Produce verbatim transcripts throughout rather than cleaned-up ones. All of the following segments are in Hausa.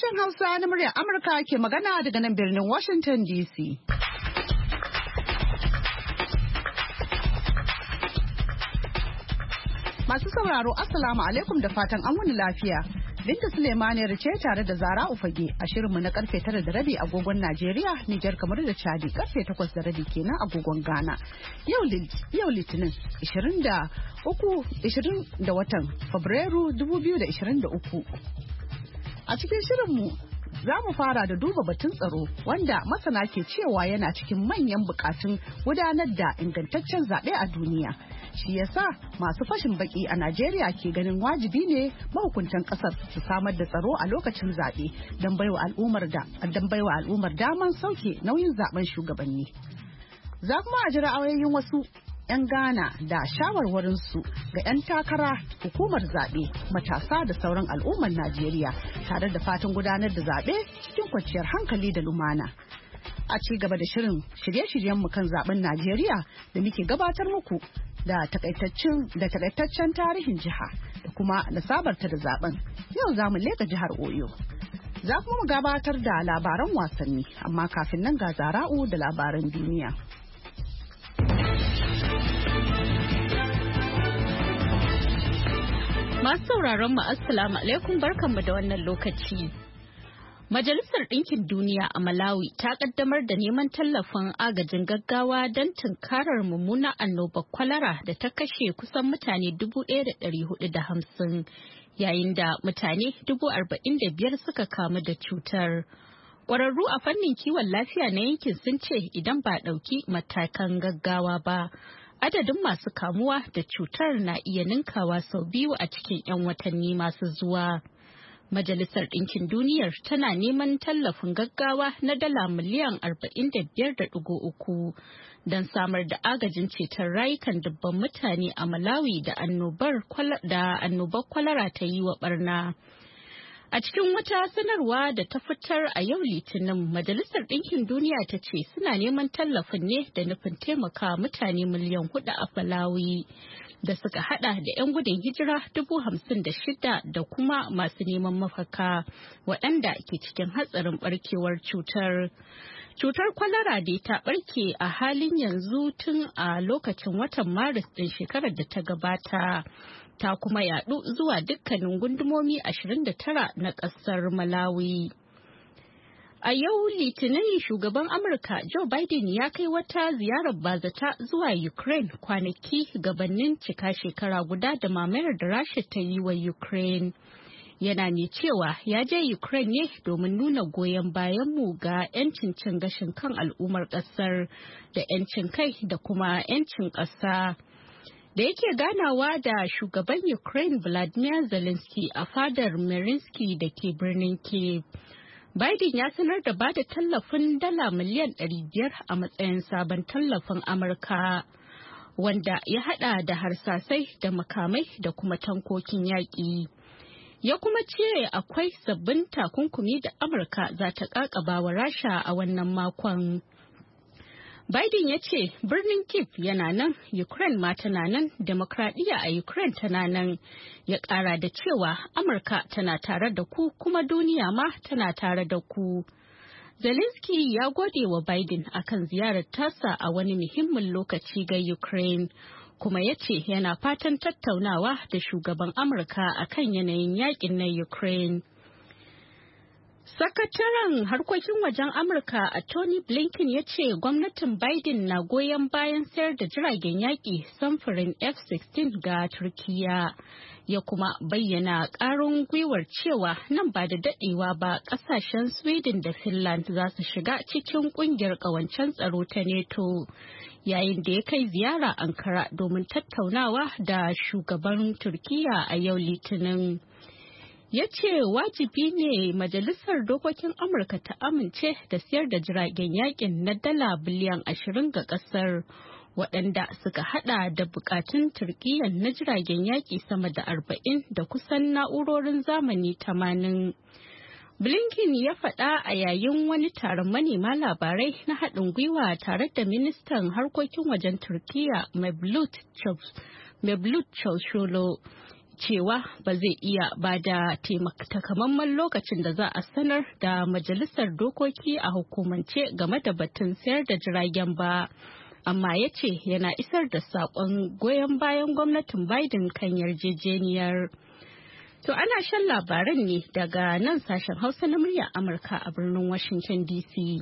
Sashen Hausa na muryar Amurka ke magana daga nan birnin Washington D C. Masu sauraro Assalamu alaikum da fatan an wani lafiya. Binta Suleimaniyar ce tare da Zara Ufage a shirinmu na karfe tara da rabi agogon Najeriya, Nijar kamar da Chadi karfe takwas da rabi kenan agogon Ghana. Yau Litinin ishirin da uku da watan Fabrairu dubu biyu da ishirin da uku. A cikin shirinmu za mu fara da duba batun tsaro wanda masana ke cewa yana cikin manyan bukatun gudanar da ingantaccen zaɓe a duniya. Shi yasa masu fashin baki a Najeriya ke ganin wajibi ne mahukuntan kasar su samar da tsaro a lokacin zaɓe don baiwa al'ummar da don baiwa al'ummar daman sauke nauyin zaben shugabanni. Za kuma a jira auren wasu 'yan Ghana da shawarwarinsu ga 'yan takara, hukumar zaɓe, matasa da sauran al'ummar Najeriya tare da fatan gudanar da zaɓe cikin kwanciyar hankali da lumana. A ci gaba da shirin shirye-shiryenmu kan zaben Najeriya da muke gabatar muku da takaitaccen tarihin jiha da kuma nasabarta da zaben. Yau za mu leka jihar Oyo. Za kuma mu gabatar da labaran wasanni, amma kafin nan ga Zara'u da labaran duniya. Masu sauraron mu assalamu alaikum barkanmu da wannan lokaci. Majalisar Ɗinkin Duniya a Malawi ta kaddamar da neman tallafin agajin gaggawa don tunkarar mummunar annobar kwalara da ta kashe kusan mutane dubu ɗaya da ɗari hudu da hamsin yayin da mutane dubu arba'in da biyar suka kamu da cutar. Ƙwararru a fannin kiwon lafiya na yankin sun ce idan ba ɗauki matakan gaggawa ba, adadin masu kamuwa da cutar na iya ninkawa sau biyu a cikin 'yan watanni masu zuwa. Majalisar Ɗinkin Duniyar tana neman tallafin gaggawa na dala miliyan arba'in da biyar da ɗigo uku don samar da agajin ceton rayukan dubban mutane a Malawi da annobar kwalara ta yi wa barna. A cikin wata sanarwa da ta fitar a yau Litinin, Majalisar Ɗinkin Duniya ta ce suna neman tallafin ne da nufin taimaka mutane miliyan hudu a Malawi da suka hada da 'yan gudun hijira dubu hamsin da shida da kuma masu neman mafaka waɗanda ke cikin hatsarin barkewar cutar. Cutar kwalara dai ta barke a halin yanzu tun a lokacin watan Maris ɗin shekarar da ta gabata. Ta kuma yadu zuwa dukkanin gundumomi ashirin da tara na ƙasar Malawi. A yau Litinin shugaban Amurka Joe Biden ya kai wata ziyarar bazata zuwa Ukraine kwanaki gabanin cika shekara guda da mamayar da Rasha ta yi wa Ukraine. Yana ne cewa ya je Ukraine ne domin nuna goyon bayanmu ga 'yancin cin gashin kan al'ummar ƙasar da 'yancin kai da kuma 'yancin ƙasa. Da yake ganawa da shugaban Ukraine Vladimir Zelensky a fadar Mariinsky da ke birnin Kyiv. Biden ya sanar da ba da tallafin dala miliyan ɗari biyar a matsayin sabon tallafin Amurka, wanda ya hada da harsasai da makamai da kuma tankokin yaƙi. Ya kuma ce akwai sabbin takunkumi da Amurka za ta ƙaƙaba wa Rasha a wannan makon. Biden ya ce birnin Kyiv yana nan, Ukraine ma tana nan, demokradiyya a Ukraine tana nan. Ya ƙara da cewa Amurka tana tare da ku kuma duniya ma tana tare da ku. Zelensky ya gode wa Biden akan ziyarar tasa a wani muhimmin lokaci ga Ukraine, kuma ya ce yana fatan tattaunawa da shugaban Amurka akan yanayin yakin na Ukraine. Sakataren harkokin wajen Amurka a Tony Blinken ya ce gwamnatin Biden na goyon bayan sayar da jiragen yaƙi samfurin F sixteen ga Turkiyya. Ya kuma bayyana ƙarin gwiwar cewa nan ba da daɗewa ba ƙasashen Sweden da Finland za su shiga cikin ƙungiyar ƙawancen tsaro ta NATO. Yayin da ya kai ziyara Ankara domin tattaunawa da shugaban Turkiyya a yau Litinin. Ya ce wajibi ne Majalisar Dokokin Amurka ta amince da siyar da jiragen yakin na dala biliyan ashirin ga kasar, waɗanda suka hada da bukatun Turkiyyar na jiragen yaki sama da arba'in da kusan na'urorin zamani tamanin. Blinken ya faɗa a yayin wani taron manema labarai na haɗin gwiwa tare da ministan harkokin wajen Turkiyya Mevlut Cavusoglu cewa ba zai iya ba da takamaiman lokacin da za a sanar da majalisar dokoki a hukumance game da batun sayar da jiragen ba. Amma ya ce yana isar da saƙon goyon bayan gwamnatin Biden kan yarjejeniyar. To ana shan labaran ne daga nan sashen Hausa na muryar Amurka a birnin Washington D C.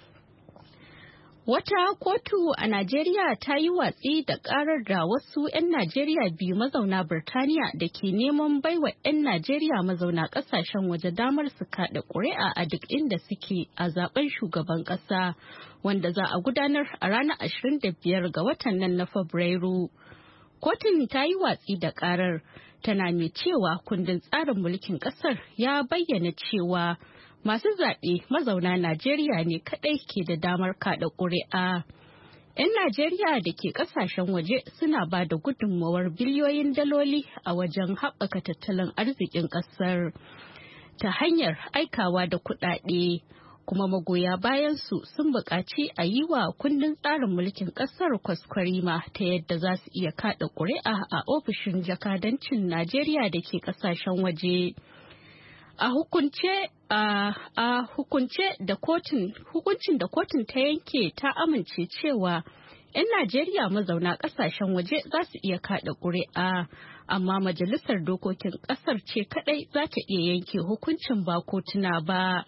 Wata kotu a Najeriya ta yi watsi da karar da wasu 'yan Najeriya biyu mazauna Birtaniya da ke neman baiwa 'yan Najeriya mazauna kasashen waje damar su kaɗa ƙuri'a a duk inda suke a zaben shugaban ƙasa wanda za a gudanar a ranar ashirin da biyar ga watan nan na Fabrairu. Kotun ta yi watsi da karar, tana mai cewa kundin tsarin mulkin ƙasar ya bayyana cewa masu zaɓe mazauna Najeriya ne kaɗai ke da damar kaɗa ƙuri'a. 'Yan Najeriya da ke ƙasashen waje suna ba da gudunmawar biliyoyin daloli a wajen haɓaka tattalin arzikin ƙasar ta hanyar aikawa da kuɗaɗe, kuma magoya bayansu sun buƙaci a yi wa kundin tsarin mulkin ƙasar kwaskwarima ta yadda za su iya kaɗa ƙuri'a a ofishin jakadancin Najeriya da ke ƙasashen waje. A hukunce a, a hukunce da kotun hukuncin da kotun ta yanke ta amince cewa 'yan Najeriya mazauna kasashen waje za su iya kada ƙuri'a, amma majalisar dokokin ƙasar ce kadai za ta iya yanke hukuncin ba kotuna ba.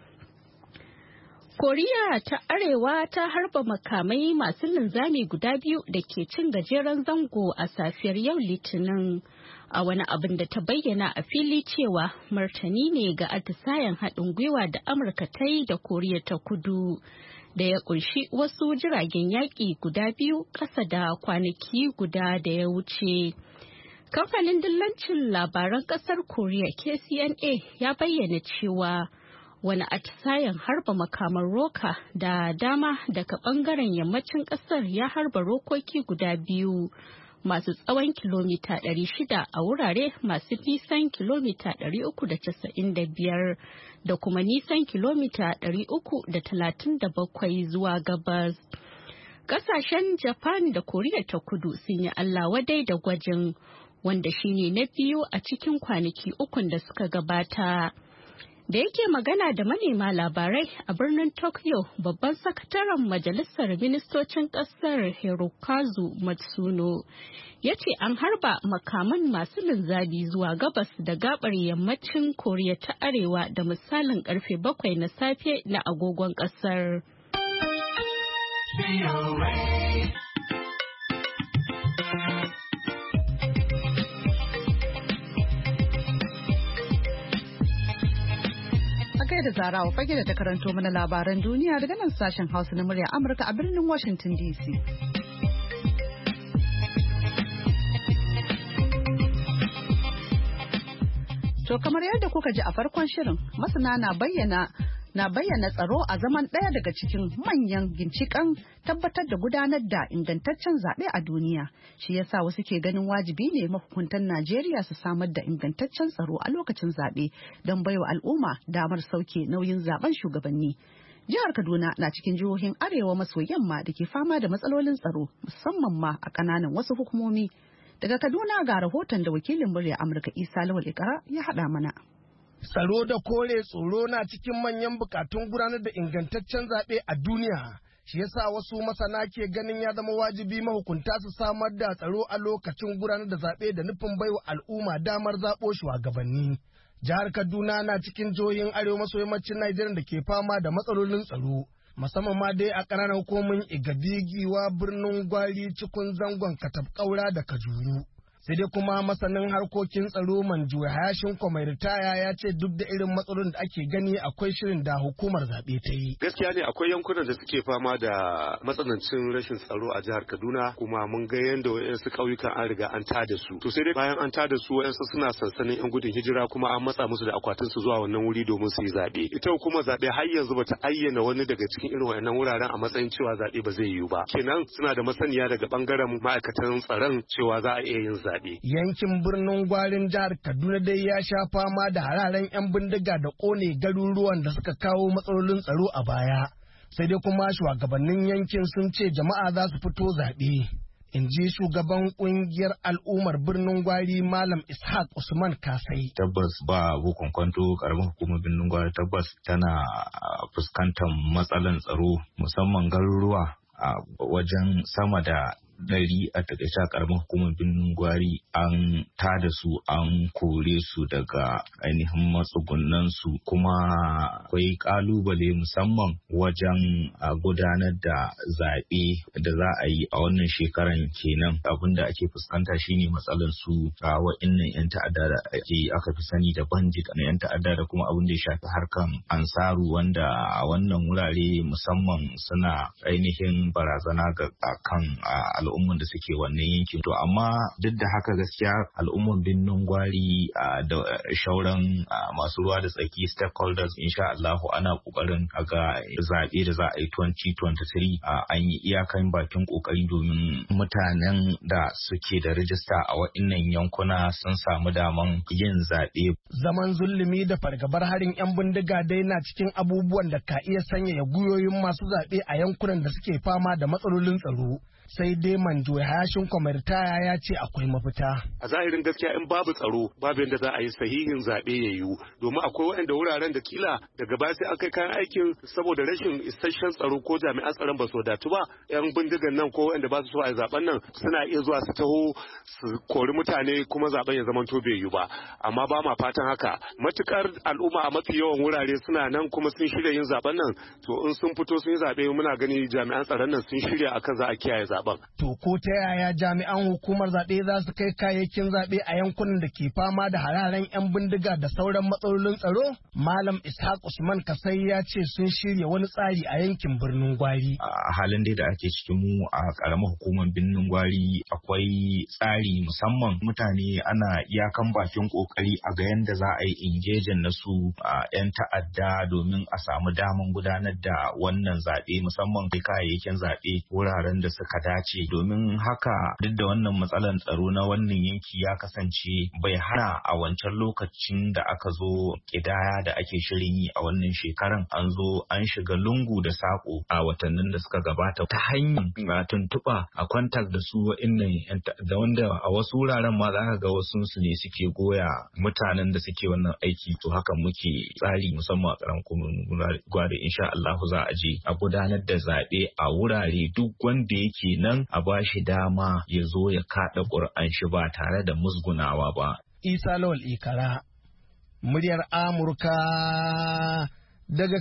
Koriya ta Arewa ta harba makamai masu linzami guda biyu da ke cin gajeren zango a safiyar yau Litinin, a wani abin da ta bayyana a fili cewa martani ne ga atisayen haɗin gwiwa da Amurka ta yi da Koriya ta Kudu, da ya ƙunshi wasu jiragen yaƙi guda biyu ƙasa da kwanaki guda da ya wuce. Kamfanin dillancin labaran ƙasar Koriya K C N A ya bayyana cewa wani atisayen harba makaman roka da dama daga bangaren yammacin kasar ya harba rokoki guda biyu masu tsawon kilomita ɗari shida a wurare masu nisan kilomita ɗari uku da casa'in da biyar da kuma nisan kilomita ɗari uku da talatin da bakwai zuwa gabas. Kasashen Japan da Koriya ta Kudu sun yi Allah wadai da gwajin, wanda shine na biyu a cikin kwanaki ukun da suka gabata. Da yake magana da manema labarai a birnin Tokyo, babban sakataren majalisar ministocin kasar Hirokazu Matsuno ya ce an harba makaman masu linzabi zuwa gabas da gabar yammacin Koriya ta Arewa da misalin karfe bakwai na safe na agogon kasar. Da Zarawa fage da ta karanto mana labaran duniya daga nan sashen Hausa na murya Amurka a birnin Washington D C. To kamar yadda kuka ji a farkon shirin, masana na bayyana na bayyana tsaro a zaman ɗaya daga cikin manyan ginshiƙan tabbatar da gudanar da ingantaccen zaɓe a duniya. Shi yasa wasu ke ganin wajibi ne mahukuntan Najeriya su samar da ingantaccen tsaro a lokacin zaɓe don baiwa al'umma damar sauke nauyin zaben shugabanni. Jihar Kaduna na cikin jihohin Arewa maso yamma da ke fama da matsalolin tsaro, musamman ma a ƙananan wasu hukumomi. Daga Kaduna ga rahoton da wakilin murya Amurka Isa Lawal Ikara ya haɗa mana. Tsaro da kore tsoro na cikin manyan bukatun gudanar da ingantaccen zaɓe a duniya. Shi yasa wasu masana ke ganin ya zama wajibi mahukunta su samar da tsaro a lokacin gudanar da zaɓe da nufin baiwa al'umma damar zaɓo shugabanni. Jihar Kaduna na cikin jihohin arewa maso yammacin Najeriya da ke fama da matsalolin tsaro. Musamman ma dai a ƙananan hukumomin Igabi, Giwa, Birnin Gwari, Cikun Zangon, Katabkaura da Kajuru. Sai dai kuma masanin harkokin tsaro Manju Hayashin mai ritaya ya ce duk da irin matsalolin da ake gani akwai shirin da hukumar zaɓe ta yi. Gaskiya ne akwai yankunan da suke fama da matsanancin rashin tsaro a jihar Kaduna, kuma mun ga yadda wayansu ƙauyukan an riga an tada su. To sai dai bayan an tada su wayansu suna sansanin yan gudun hijira kuma an matsa musu da akwatin su zuwa wannan wuri domin su yi zaɓe. Ita hukumar zaɓe har yanzu bata ayyana wani daga cikin irin wayannan wuraren a matsayin cewa zaɓe ba zai yiwu ba. Kenan suna da masaniya daga bangaren ma'aikatan tsaron cewa za a iya yin zaɓe. Yankin birnin Gwarin jihar Kaduna dai ya sha fama da hararen 'yan bindiga da ƙone garuruwan da suka kawo matsalolin tsaro a baya. Sai dai kuma shugabannin yankin sun ce jama'a za su fito zaɓe. in ji shugaban kungiyar al'ummar birnin Gwari Malam Ishaq Usman Kasai. Tabbas ba bukon kwanto karamar hukumar birnin Gwari tabbas tana fuskantar matsalan tsaro musamman garuruwa a wajen sama da ɗari a takaice a karamar hukumar birnin Gwari an tada su an kore su daga ainihin matsugunan su kuma akwai kalubale musamman wajen gudanar da zaɓe da za a yi a wannan shekaran kenan. Abin da ake fuskanta shine matsalar su a wa'innan yan ta'adda da ake aka fi sani da bandit na yan ta'adda da kuma abin da ya shafi harkan ansaru wanda a wannan wurare musamman suna ainihin barazana ga kan al'umman da suke wannan yankin. To amma duk da haka gaskiya al'umman birnin Gwari da shauran masu ruwa da tsaki stakeholders insha Allah ana kokarin ga zaɓe da za a yi twenty twenty-three an yi iyakan bakin kokari domin mutanen da suke da rijista a waɗannan yankuna sun samu daman yin zaɓe. Zaman zulumi da fargabar harin 'yan bindiga dai na cikin abubuwan da ka iya sanyaya gwiwoyin masu zaɓe a yankunan da suke fama da matsalolin tsaro. Sai dai Manjo Hashin Kwamitaya ya ce akwai mafita. A zahirin gaskiya in babu tsaro babu yadda za a yi sahihin zaɓe ya yiwu domin akwai waɗanda wuraren da kila daga baya sai aka kayan aikin saboda rashin isasshen tsaro ko jami'an tsaron ba su wadatu ba yan bindigan nan ko waɗanda ba su so a yi zaɓen nan suna iya zuwa su taho su kori mutane kuma zaɓen ya zama to bai yiwu ba amma ba ma fatan haka matukar al'umma a mafi yawan wurare suna nan kuma sun shirya yin zaɓen nan to in sun fito sun yi zaɓe muna gani jami'an tsaron nan sun shirya akan za a kiyaye zaɓen. To ko ta yaya jami'an hukumar zaɓe za su kai kayayyakin zaɓe a yankunan da ke fama da hararen 'yan bindiga da sauran matsalolin tsaro? Malam Ishaq Usman Kasai ya ce sun shirya wani tsari a yankin birnin Gwari. A halin dai da ake cikin mu a ƙaramar hukumar birnin Gwari akwai tsari musamman mutane ana iyakan bakin ƙoƙari a ga yadda za a yi ingejin na su a 'yan ta'adda domin a samu daman gudanar da wannan zaɓe musamman kai kayayyakin zaɓe wuraren da suka dace domin haka duk da wannan matsalar tsaro na wannan yanki ya kasance bai hana a wancan lokacin da aka zo kidaya da ake shirin yi a wannan shekaran an zo an shiga lungu da sako a watannin da suka gabata ta hanyar tuntuɓa a kwantak da su wa'innan da wanda a wasu wuraren ma za ka ga wasu su ne suke goya mutanen da suke wannan aiki to haka muke tsari musamman a karan kuma gwada insha Allah za a je a gudanar da zaɓe a wurare duk wanda yake nan a ba shi dama ya zo ya kaɗa ƙur'an shi ba tare da musgunawa ba. Isa Lawal Ikara, muryar Amurka daga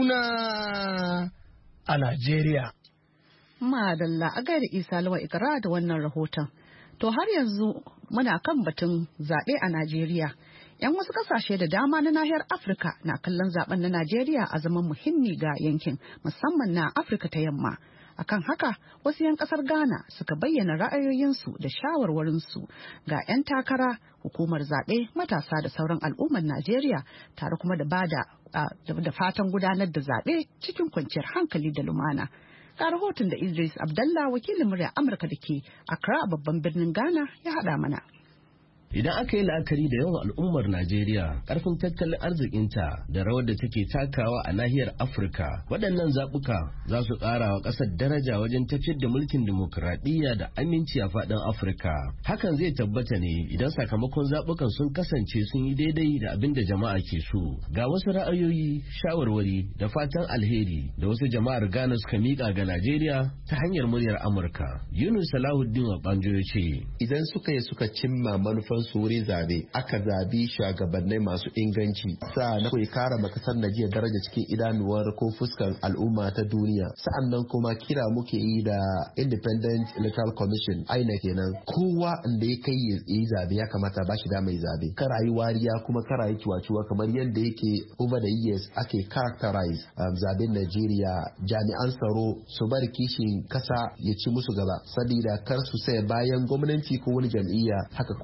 Kaduna a Najeriya. Madalla a gaida Isa Lawal Ikara da wannan rahoton. To har yanzu muna kan batun zaɓe a Najeriya. 'Yan wasu ƙasashe da dama na nahiyar Afirka na kallon zaben na Najeriya a zaman muhimmi ga yankin, musamman na Afirka ta Yamma. Akan haka, wasu 'yan kasar Ghana suka bayyana ra'ayoyinsu da shawarwarinsu ga 'yan takara, hukumar zaɓe, matasa da sauran al'ummar Najeriya, tare kuma da bada da fatan gudanar da zaɓe cikin kwanciyar hankali da lumana. Ga rahoton da Idris Abdallah, wakilin murya Amurka da ke Accra, babban birnin Ghana, ya haɗa mana. Idan aka yi la'akari da yawan al'ummar Najeriya, ƙarfin tattalin arzikinta da rawar da take takawa a nahiyar Afirka, waɗannan zaɓuka za su ƙara wa ƙasar daraja wajen tafiyar da mulkin dimokuraɗiyya da aminci a faɗin Afirka. Hakan zai tabbata ne idan sakamakon zaɓukan sun kasance sun yi daidai da abin da jama'a ke so. Ga wasu ra'ayoyi, shawarwari da fatan alheri da wasu jama'ar Ghana suka miƙa ga Najeriya ta hanyar muryar Amurka. Yunus Salahuddin Wabanjo ya ce, idan suka yi suka cimma manufar su wurin zabe aka zabi shugabannai masu inganci sa na kai kara makasar Najeriya daraja cikin idanuwar ko fuskan al'umma ta duniya. Sa'annan kuma kira muke yi da Independent Electoral Commission I N E C kenan, kowa inda ya kai yi zabe ya kamata ba shi da mai zabe, kara yi wariya kuma kara yi ciwaciwa kamar yadda yake over the years ake characterize um, zaben Najeriya. Jami'an tsaro su bar kishin kasa ya ci musu gaba sabida kar su sai bayan gwamnati ko wani jam'iyya. Haka kuma muke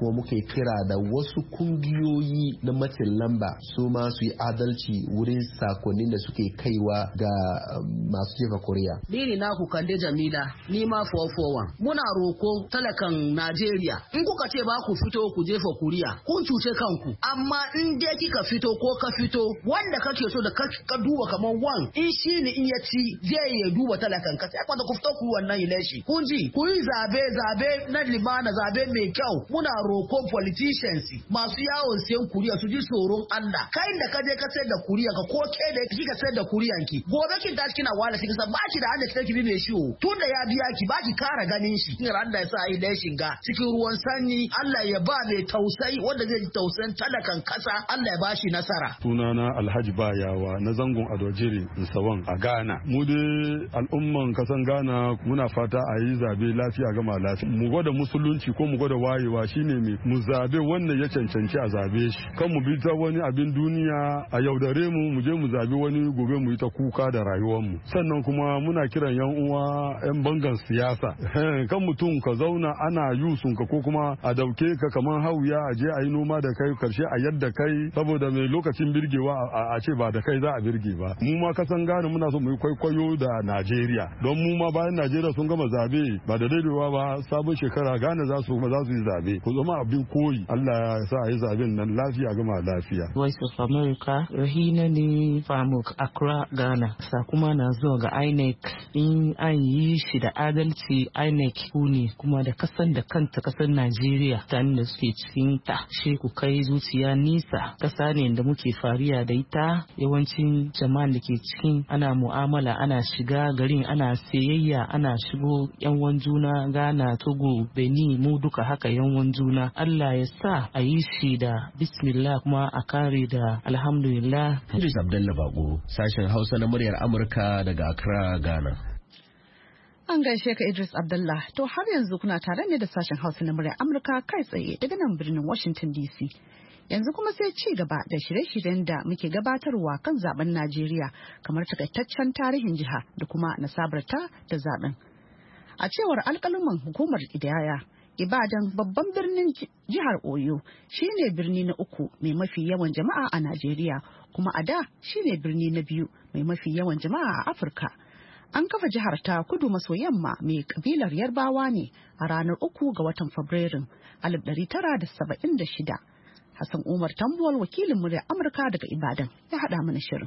kira da wasu kungiyoyi na matsin lamba su ma su yi adalci wurin sakonnin da suke kaiwa ga masu jefa kuriya. Dini naku Kande Jamila ni ma four four one muna roko talakan Najeriya in kuka ce ba ku fito ku jefa kuriya kun cuce kanku, amma in dai kika fito ko ka fito wanda kake so da ka duba kamar wan in shi ne in ya ci zai ya duba talakan ka sai kwanda ku fito ku wannan election kun ji ku yi zabe zabe na limana zabe mai kyau. Muna roko politicians masu yawon siyan kuriya su ji tsoron Allah, kai da ka je ka sayar da kuriya ka ko ke da kika sayar da kuriyan ki gobe kin tashi kina wala kika san baki da handa kike bi mai shi tun da ya biya ki baki kara ganin shi kin ran da ya sa yi election ga cikin ruwan sanyi. Allah ya ba mai tausayi wanda zai ji tausayin talakan kasa, Allah ya bashi nasara. Sunana Alhaji Bayawa na zangon Adojiri Nsawan a Ghana. Mu dai al'umman kasan Ghana muna fata a yi zabe lafiya gama lafiya. Mu gwada musulunci ko mu gwada wayewa shine me mu zabe wannan ya cancanci a zabe shi. Kan mu bi ta wani abin duniya a yaudare mu mu je mu zabe wani gobe mu yi ta kuka da rayuwar mu. Sannan kuma muna kiran yan uwa yan bangan siyasa. Kan mutum ka zauna ana yusun ka ko kuma a dauke ka kaman hauya a je a yi noma da kai karshe a yadda kai saboda mai lokacin birgewa a ce ba da kai za a birge ba. Mu ma kasan Ghana muna so mu yi kwaikwayo da Najeriya don mu ma bayan Najeriya sun gama zabe ba da daidaiwa ba sabon shekara Ghana za su za su yi zabe ku zama abin koyi. Allah ya sa a yi zaben nan lafiya gama lafiya. Voice of America Rahina ne Famuk Accra Ghana. Sakuma na zuwa ga I N E C in an yi shi da adalci I N E C ku ne kuma da kasan da kanta kasan Najeriya tare da suke cikin ta shi ku kai zuciya nisa. Kasa ne da muke fariya da ita, yawancin jama'an da ke cikin ana mu'amala ana shiga garin ana sayayya ana shigo yan wan juna Ghana Togo Benin mu duka haka yan wan juna. Allah ya sa a yi shi da bismillah kuma a kare da alhamdulillah. Idris Abdullah Bago, sashen Hausa na muryar Amurka daga Accra, Ghana. An gaishe ka Idris Abdullah. To har yanzu kuna tare ne da sashen Hausa na muryar Amurka kai tsaye daga nan birnin Washington D C. Yanzu kuma sai ci gaba da shirye-shiryen da muke gabatarwa kan zaben Najeriya kamar takaitaccen tarihin jiha da kuma nasabarta da zaben. A cewar alƙaluman hukumar ƙidaya, Ibadan babban birnin jihar Oyo shine birni na uku mai mafi yawan jama'a a Najeriya kuma a da shine birni na biyu mai mafi yawan jama'a a Afirka. An kafa jihar ta kudu maso yamma mai kabilar Yarbawa ne a ranar uku ga watan Fabrairun alif ɗari tara da saba'in da shida. Hassan Umar Tambuwal wakilin murya Amurka daga Ibadan ya haɗa mana shirin.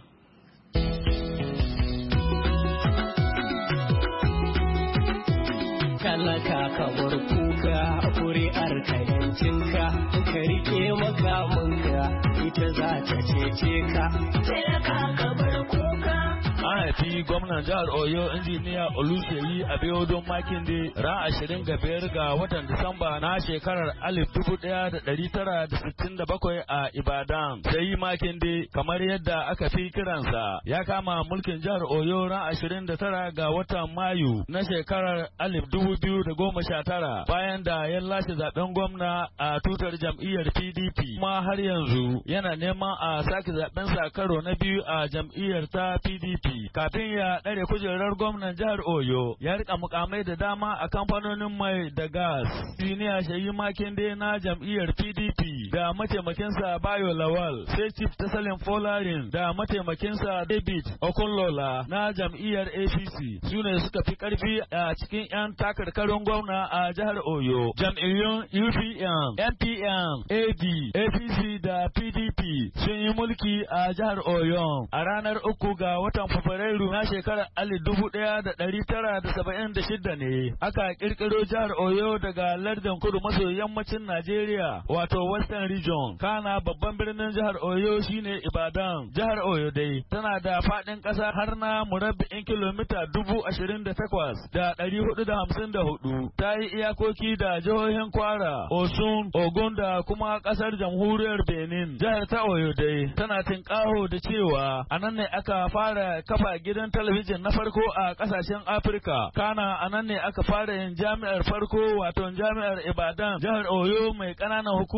Talaka ka bar kuka kuri'ar ka yancinka ka rike makamanka ita za ta cece ka. Talaka ka bar kuka. An haifi gwamnan jihar Oyo injiniya Oluseyi Abiodun Makinde ran ashirin ga biyar ga watan Disamba na shekarar alif dubu ɗaya da ɗari tara da sittin da bakwai a Ibadan. Sai Makinde kamar yadda aka fi kiransa ya kama mulkin jihar Oyo ran ashirin da tara ga watan Mayu na shekarar alif dubu biyu da goma sha tara bayan da ya lashe zaben gwamna a tutar jam'iyyar P D P. Kuma har yanzu yana neman a sake zaben sa karo na biyu a jam'iyyar ta P D P. Kafin ya ɗare kujerar gwamnan jihar Oyo ya rika mukamai da dama a kamfanonin mai da gas. Siniya Sheyi Makinde na jam'iyyar P D P da mataimakinsa Bayo Lawal, sai Chief Tasalin Folarin da mataimakinsa David Okunlola na jam'iyyar A P C su ne suka fi karfi a cikin 'yan takarkarin gwamna a jihar Oyo. Jam'iyyun U P M, N P M, A D, A P C da P D P sun yi mulki a jihar Oyo a ranar uku ga watan Fabrairu na shekarar alif dubu ɗaya da ɗari tara da saba'in da shida ne aka kirkiro jihar Oyo daga lardin kudu maso yammacin Najeriya wato Western Region. Kana babban birnin jihar Oyo shine Ibadan. Jihar Oyo dai tana da faɗin ƙasa har na murabba'in kilomita dubu ashirin da takwas da ɗari hudu da hamsin da hudu. Ta yi iyakoki da jihohin Kwara, Osun, Ogun da kuma ƙasar jamhuriyar Benin. Jihar ta Oyo dai tana tinƙaho da cewa a nan ne aka fara kafa gidan talabijin na farko a kasashen Afirka. Kana a nan ne aka fara yin jami'ar farko wato jami'ar Ibadan jihar Oyo mai ƙananan hukumomi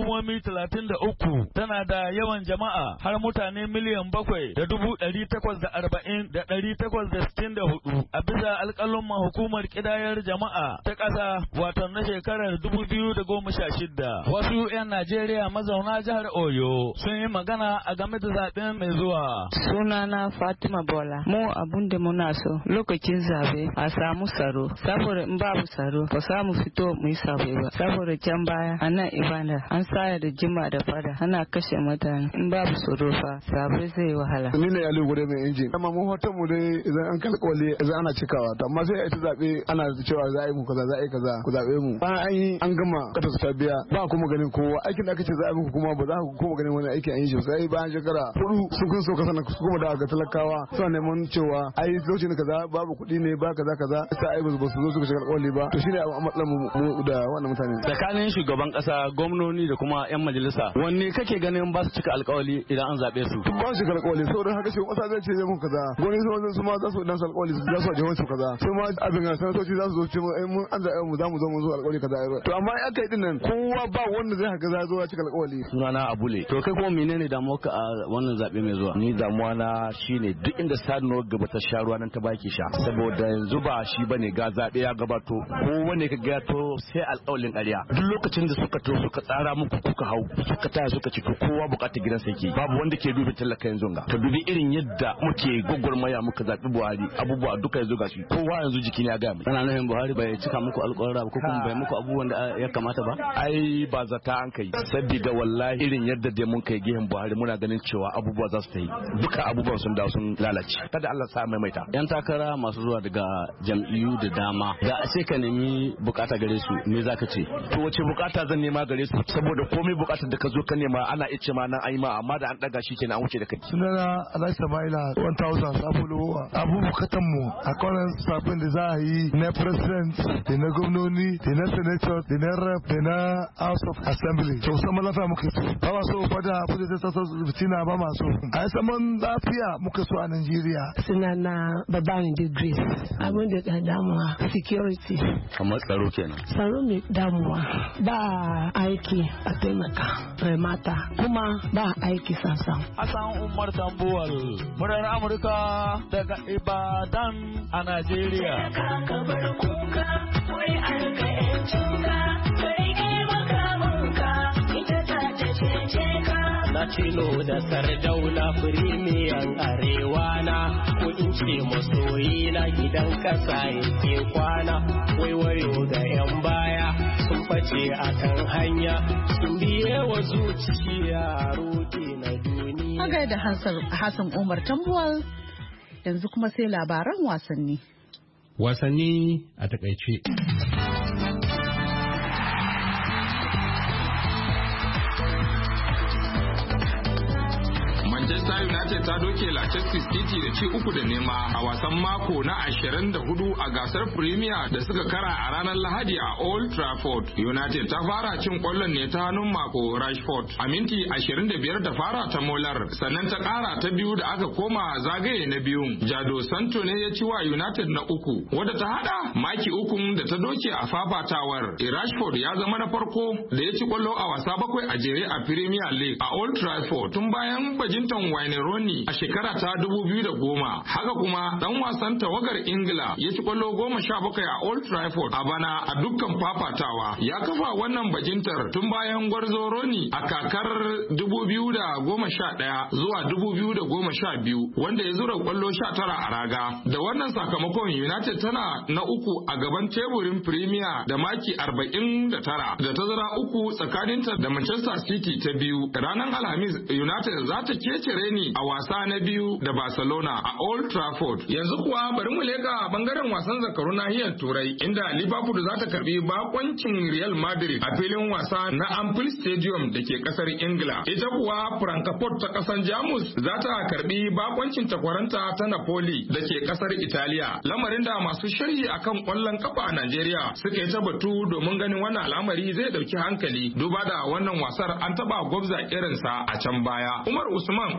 talatin da uku tana da yawan jama'a har mutane miliyan bakwai da dubu ɗari takwas da arba'in da ɗari takwas da sittin da hudu a bisa alƙalin hukumar ƙidayar jama'a ta ƙasa wato na shekarar dubu biyu da goma sha shida. Wasu 'yan Najeriya mazauna jihar Oyo sun yi magana a game da zaɓen mai zuwa. Sunana Fatima Bola. Mu abun da muna so lokacin zabe a samu tsaro. Saboda in babu tsaro ba samu fito mu yi zabe ba. Saboda can baya a nan Ibada an saya da jima da fada ana kashe mutane. In babu tsaro fa zabe zai wahala. Ni ne Ali Gure mai injin. Amma mu hoton mu dai idan an kalkwale idan ana cikawa to amma sai a yi zabe ana cewa za a yi mu kaza za a yi kaza ku zabe mu. Bayan an yi an gama kata su biya ba kuma ganin kowa aikin da aka ce za a yi muku kuma ba za ku kuma ganin wani aiki an yi shi sai bayan shekara hudu su kun so kasa su kuma da ga talakawa suna neman cewa ai lokacin kaza babu kuɗi ne ba kaza kaza sai ai ba su zo su shiga alƙawari ba to shine a matsalar mu da wannan mutane. Tsakanin shugaban kasa gwamnoni da kuma yan majalisa wanne kake ganin ba su cika alƙawari idan an zabe su? Ba su cika alƙawari saboda haka shugaban kasa zai ce zai muku kaza gwamnati su ma za su dan su alƙawari za su je su kaza sai ma abin ga sanatoci za su zo ce mun an zabe mu za mu zo mu zo alƙawari kaza to amma ai aka yi din nan kowa ba wanda zai haka za zo ya cika alƙawari. Sunana Abule. To kai kuma menene damuwarka a wannan zabe mai zuwa? Ni damuwa na shine duk inda sanuwar gaba ta sha ruwa nan ta baki sha saboda yanzu ba shi bane ga zabe ya gabato ko wanne ka ga to sai alƙawalin ƙarya duk lokacin da suka to suka tsara muku kuka hau suka taya suka ci to kowa bukatar gidansa yake babu wanda ke dubi talaka yanzu ga ka dubi irin yadda muke gogormaya muka zabi Buhari abubuwa duka yanzu gashi kowa yanzu jiki ne ya ga mu ana nufin Buhari bai cika muku alƙawara ba ko kuma bai muku abubuwan da ya kamata ba ai ba zata an kai saboda wallahi irin yadda dai mun kai gehen Buhari muna ganin cewa abubuwa za su ta yi duka abubuwan sun dawo sun lalace kada Allah sa maimaita. Yan takara masu zuwa daga jam'iyyu da dama da sai ka nemi bukata gare su me zaka ce? To wace bukata zan nema gare su saboda komai bukatar da ka zo ka nema ana ice ma nan ai ma amma da an daga shi kenan an wuce da kai. Sunana Alhaji Samaila one thousand Sabuluwa abu bukatan mu a kwanan sabon da za a yi na president da na gwamnoni da na senator da na rep da na house of assembly to sama lafiya muke so ba ma so fada fada ta sassa fitina ba ma so a yi saman lafiya muka so a Najeriya. Sunana Babani da Grace abin da ta damuwa security kamar tsaro kenan tsaro mai damuwa ba aiki a taimaka mata kuma ba aiki sansan. Hassan Umar Tambuwal murar Amurka daga Ibadan a Najeriya. Na Tilo da Sardauna firimiyan arewa na ko in ce masoyi na gidan kasa yake kwana waiwayo ga 'yan baya sun face a kan hanya sun biye wa zuciya roƙi na duniya. Hagai da Hassan Umar Tambuwal yanzu kuma sai labaran wasanni. Wasanni a takaice. Manchester United ta doke Leicester City da ci uku da nema a wasan mako na ashirin da hudu a gasar Premier da suka kara a ranar Lahadi a Old Trafford. United ta fara cin kwallon ne ta hannun mako Rashford a minti ashirin da biyar da fara ta Molar, sannan ta kara ta biyu da aka koma zagaye na biyun. Jado Santo ne ya ci wa United na uku wadda ta hada maki ukun da ta doke a fafatawar. Rashford ya zama na farko da ya ci kwallo a wasa bakwai a jere a Premier League a Old Trafford tun bayan bajintan Wayne Rooney a shekara ta dubu biyu da goma. Haka kuma dan wasan tawagar Ingila ya ci kwallo goma sha bakwai a Old Trafford a bana a dukkan fafatawa. Ya kafa wannan bajintar tun bayan gwarzo Rooney a kakar dubu biyu da goma sha ɗaya zuwa dubu biyu da goma sha biyu wanda ya zura kwallo sha tara a raga. Da wannan sakamakon United tana na uku a gaban teburin Premier da maki arba'in da tara da tazara uku tsakaninta da Manchester City ta biyu. Ranar Alhamis United za ta kece reni a wasa na biyu da Barcelona a Old Trafford. Yanzu kuwa bari mu leka bangaren wasan zakaru nahiyar Turai inda Liverpool za ta karbi bakoncin Real Madrid a filin wasa na Anfield Stadium da ke kasar Ingila. Ita kuwa Frankfurt ta kasar Jamus za ta karbi bakoncin takwaranta ta Napoli da ke kasar Italiya. Lamarin da masu sharhi akan kwallon kafa a Najeriya suka yi ta batu domin ganin wannan al'amari zai dauki hankali duba da wannan wasar an taba gwabza irinsa a can baya. Umar Usman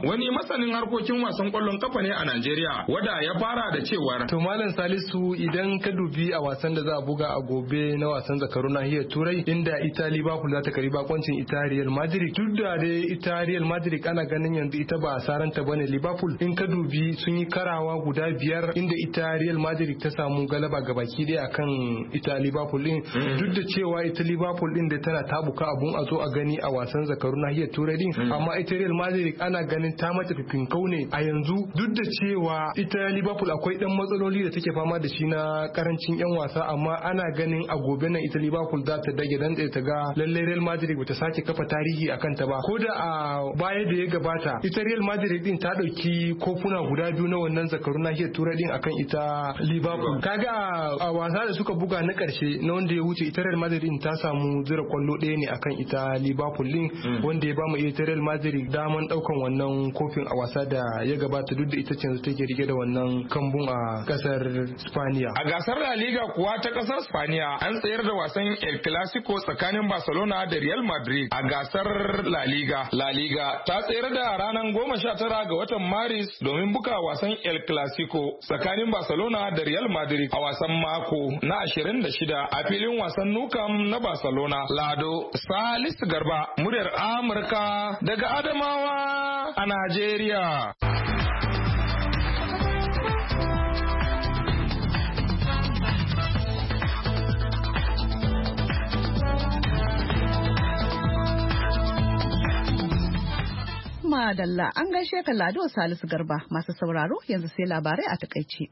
wani masanin harkokin wasan kwallon kafa ne a Najeriya wanda ya fara da cewar to Malam Salisu idan ka dubi a wasan da za a buga a gobe na wasan zakaru nahiyar Turai inda ita Liverpool za ta kari bakoncin ita Real Madrid duk da dai ita Real Madrid ana ganin yanzu ita ba asaranta bane Liverpool in ka dubi sun yi karawa guda biyar inda ita Real Madrid ta samu galaba gabaki daya akan ita Liverpool din duk da cewa ita Liverpool din da tana tabuka abun a zo a gani a wasan zakaru nahiyar Turai din amma ita Real Madrid ana ganin ta mata fifinkau ne a yanzu duk da cewa ita Liverpool akwai dan matsaloli da take fama da shi na karancin yan wasa amma ana ganin a gobe nan ita Liverpool za ta dage dan ta ga lalle Real Madrid bata sake kafa tarihi akan ta ba ko da a baya da ya gabata ita Real Madrid din ta dauki kofuna guda biyu na wannan zakaru nahiyar Turai din akan ita Liverpool kaga a wasa da suka buga na karshe na wanda ya wuce ita Real Madrid din ta samu zira kwallo ɗaya ne akan ita Liverpool din wanda ya bamu ita Real Madrid daman daukan wannan kofin a wasa da ya gabata duk da ita ce yanzu take rike da wannan kambun a kasar Spaniya. A gasar La Liga kuwa ta kasar Spaniya an tsayar da wasan El Clasico tsakanin Barcelona da Real Madrid a gasar La Liga. La Liga ta tsayar da ranar goma sha tara ga watan Maris domin buga wasan El Clasico tsakanin Barcelona da Real Madrid a wasan mako na ashirin da shida a filin wasan Nukam na Barcelona. Lado Salisu Garba, muryar Amurka daga Adamawa a Najeriya. Madalla an gaishe ka Lado Salisu Garba masu sauraro yanzu sai labarai a takaice.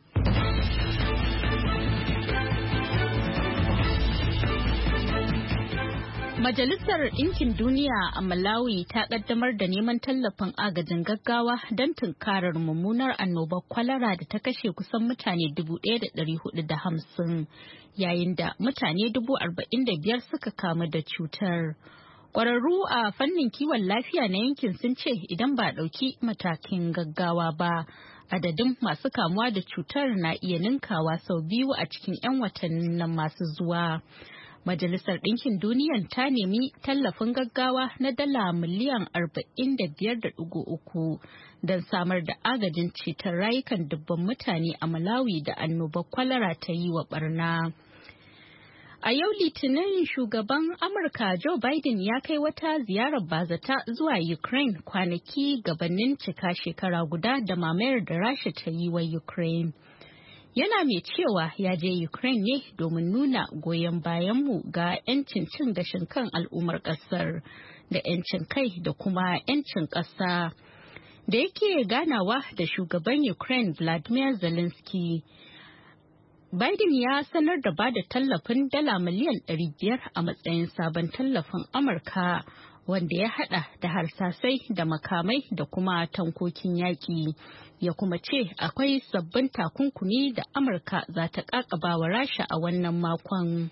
Majalisar Ɗinkin Duniya a Malawi ta ƙaddamar da neman tallafin agajin gaggawa don tunkarar mummunar annobar kwalara da ta kashe kusan mutane dubu ɗaya da ɗari hudu da hamsin yayin da mutane dubu arba'in da biyar suka kamu da cutar. Ƙwararru a fannin kiwon lafiya na yankin sun ce idan ba a ɗauki matakin gaggawa ba, adadin masu kamuwa da cutar na iya ninkawa sau biyu a cikin 'yan watannin nan masu zuwa. Majalisar Ɗinkin Duniyan ta nemi tallafin gaggawa na dala miliyan arba'in da biyar da ɗigo uku don samar da agajin ceton rayukan dubban mutane a Malawi da annobar kwalara ta yi wa barna. A yau Litinin shugaban Amurka Joe Biden ya kai wata ziyarar bazata zuwa Ukraine kwanaki gabanin cika shekara guda da mamayar da Rasha ta yi wa Ukraine. Yana mai cewa ya je Ukraine ne domin nuna goyon bayanmu ga 'yancin cin gashin kan al'ummar ƙasar da 'yancin kai da kuma 'yancin ƙasa. Da yake ganawa da shugaban Ukraine Vladimir Zelensky, Biden ya sanar da ba da tallafin dala miliyan ɗari biyar a matsayin sabon tallafin Amurka wanda ya hada da harsasai da makamai da kuma tankokin yaƙi. Ya kuma ce akwai sabbin takunkumi da Amurka za ta ƙaƙaba wa Rasha a wannan makon.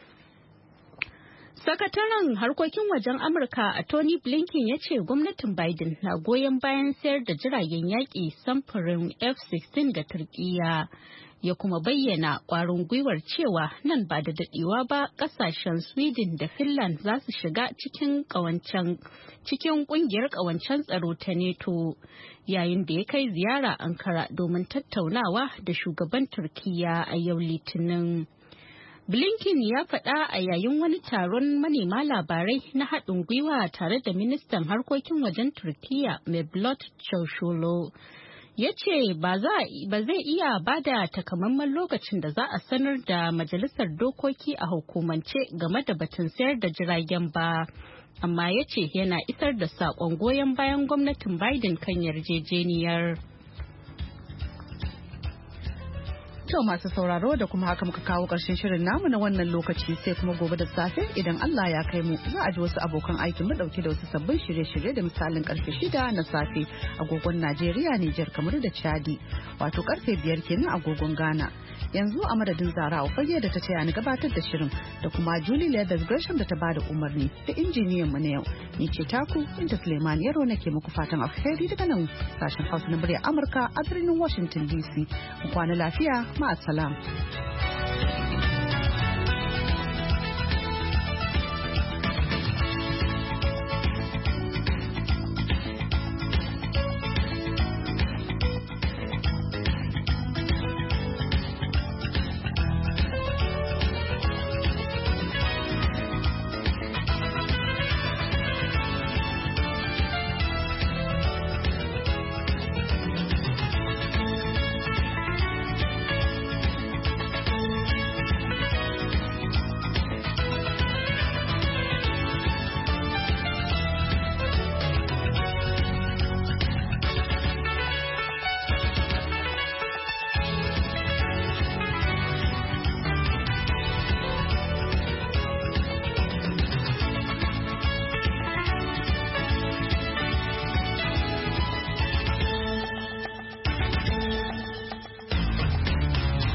Sakataren harkokin wajen Amurka a Tony Blinken ya ce gwamnatin Biden na goyon bayan sayar da jiragen yaƙi samfurin F sixteen ga Turkiyya. Ya kuma bayyana ƙwarin gwiwar cewa nan ba da daɗewa ba ƙasashen Sweden da Finland za su shiga cikin ƙawancen cikin ƙungiyar ƙawancen tsaro ta NATO yayin da ya kai ziyara Ankara domin tattaunawa da shugaban Turkiyya a yau Litinin. Blinken ya faɗa a yayin wani taron manema labarai na haɗin gwiwa tare da ministan harkokin wajen Turkiyya Mevlut Cavusoglu. Ya ce ba zai iya ba da takamaiman lokacin da za a sanar da majalisar dokoki a hukumance game da batun sayar da jiragen ba, amma ya ce yana isar da saƙon goyon bayan gwamnatin Biden kan yarjejeniyar. To masu sauraro da kuma haka muka kawo ƙarshen shirin namu na wannan lokaci sai kuma gobe da safe idan Allah ya kai mu za a ji wasu abokan aikin mu dauke da wasu sabbin shirye-shirye da misalin karfe shida na safe agogon Najeriya, Nijar, kamar da Chadi wato karfe biyar kenan agogon Ghana. Yanzu a madadin Zara Fage da ta taya ni gabatar da shirin da kuma Julie Leathers Gresham da ta bada umarni da injiniyan mu na yau. Ni ce taku Binta Suleiman Yaro nake muku fatan alheri daga nan sashen Hausa na murya Amurka a birnin Washington D C. Ku kwana lafiya. مع السلامة.